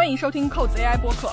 欢迎收听扣子 AI 播客。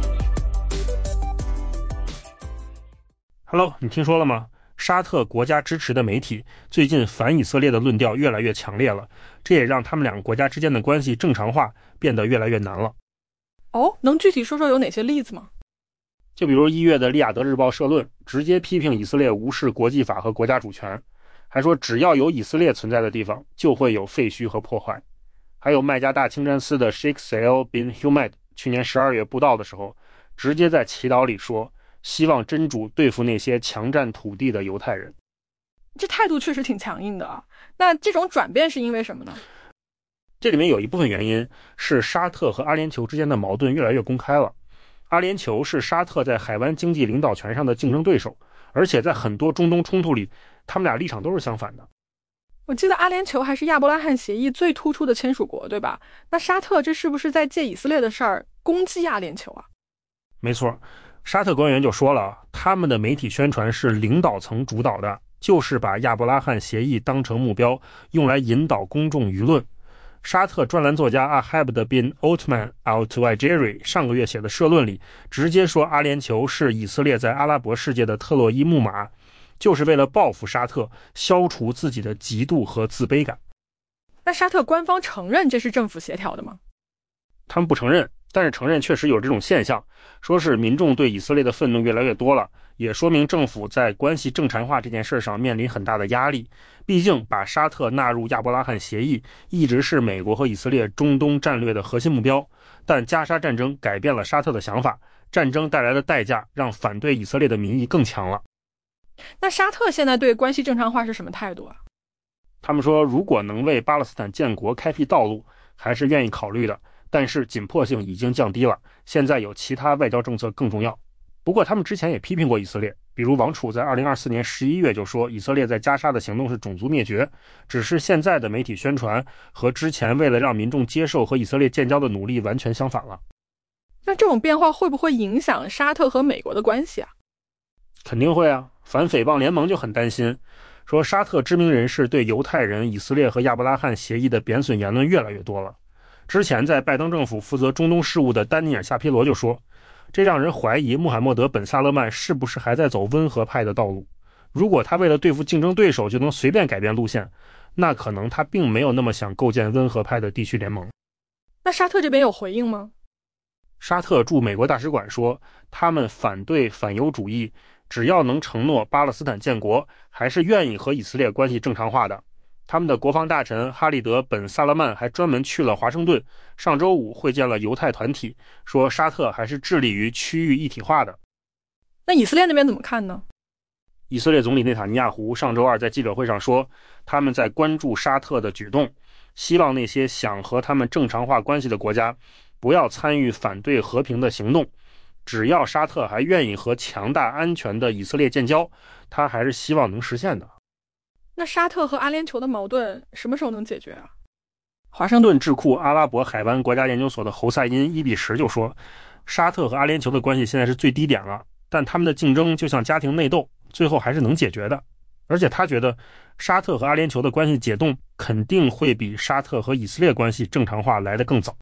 Hello， 你听说了吗？沙特国家支持的媒体最近反以色列的论调越来越强烈了，这也让他们两个国家之间的关系正常化变得越来越难了。 哦，能具体说说有哪些例子吗？ 就比如1月的利雅得日报社论，直接批评以色列无视国际法和国家主权，还说只要有以色列存在的地方就会有废墟和破坏。还有麦加大清真寺的 Sheikh Said bin Hamad 去年12月布道的时候，直接在祈祷里说希望真主对付那些强占土地的犹太人。 这态度确实挺强硬的啊。那这种转变是因为什么呢？ 这里面有一部分原因是沙特和阿联酋之间的矛盾越来越公开了。阿联酋是沙特在海湾经济领导权上的竞争对手，而且在很多中东冲突里，他们俩立场都是相反的。 我记得阿联酋还是亚伯拉罕协议最突出的签署国，对吧？那沙特这是不是在借以色列的事儿攻击阿联酋啊？ 没错，沙特官员就说了，他们的媒体宣传是领导层主导的，就是把亚伯拉罕协议当成目标，用来引导公众舆论。沙特专栏作家阿哈布德 bin Othman al-Tuwaijiri 上个月写的社论里，直接说阿联酋是以色列在阿拉伯世界的特洛伊木马，就是为了报复沙特，消除自己的嫉妒和自卑感。 那沙特官方承认这是政府协调的吗？ 他们不承认，但是承认确实有这种现象，说是民众对以色列的愤怒越来越多了，也说明政府在关系正常化这件事上面临很大的压力。毕竟把沙特纳入亚伯拉罕协议一直是美国和以色列中东战略的核心目标，但加沙战争改变了沙特的想法，战争带来的代价让反对以色列的民意更强了。 那沙特现在对关系正常化是什么态度啊？ 他们说如果能为巴勒斯坦建国开辟道路，还是愿意考虑的，但是紧迫性已经降低了，现在有其他外交政策更重要。不过他们之前也批评过以色列，比如王储在2024年11月就说以色列在加沙的行动是种族灭绝，只是现在的媒体宣传和之前为了让民众接受和以色列建交的努力完全相反了。 那这种变化会不会影响沙特和美国的关系啊？ 肯定会啊，反诽谤联盟就很担心，说沙特知名人士对犹太人、以色列和亚伯拉罕协议的贬损言论越来越多了。之前在拜登政府负责中东事务的丹尼尔·夏皮罗就说，这让人怀疑穆罕默德·本·萨勒曼是不是还在走温和派的道路。如果他为了对付竞争对手就能随便改变路线，那可能他并没有那么想构建温和派的地区联盟。 那沙特这边有回应吗？ 沙特驻美国大使馆说，他们反对反犹主义，只要能承诺巴勒斯坦建国，还是愿意和以色列关系正常化的。他们的国防大臣哈利德·本·萨勒曼还专门去了华盛顿，上周五会见了犹太团体，说沙特还是致力于区域一体化的。 那以色列那边怎么看呢？ 以色列总理内塔尼亚胡上周二在记者会上说，他们在关注沙特的举动，希望那些想和他们正常化关系的国家不要参与反对和平的行动，只要沙特还愿意和强大安全的以色列建交，他还是希望能实现的。 那沙特和阿联酋的矛盾什么时候能解决啊？ 华盛顿智库阿拉伯海湾国家研究所的侯赛因伊比什就说，沙特和阿联酋的关系现在是最低点了，但他们的竞争就像家庭内斗，最后还是能解决的。而且他觉得沙特和阿联酋的关系解冻肯定会比沙特和以色列关系正常化来得更早。